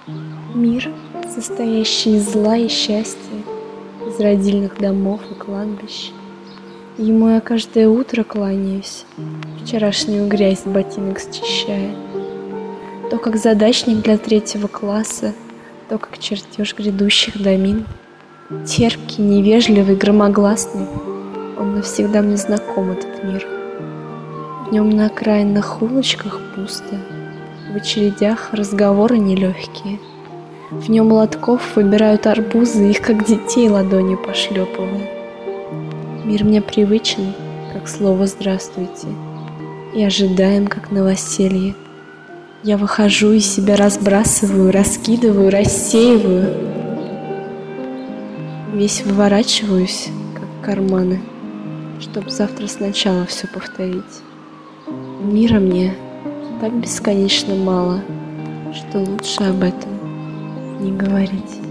Мир, состоящий из зла и счастья, из родильных домов и кладбищ. Ему я каждое утро кланяюсь, вчерашнюю грязь ботинок счищая. То как задачник для 3 класса, то как чертеж грядущих домин. Терпкий, невежливый, громогласный, он навсегда мне знаком, этот мир. В нем на окраинных улочках пусто, в очередях разговоры нелегкие. В нем лотков выбирают арбузы, их как детей ладонью пошлепывая. Мир мне привычен, как слово «здравствуйте», и ожидаем, как новоселье. Я выхожу и себя разбрасываю, раскидываю, рассеиваю. Весь выворачиваюсь, как карманы, чтоб завтра сначала все повторить. Мира мне так бесконечно мало, что лучше об этом не говорить.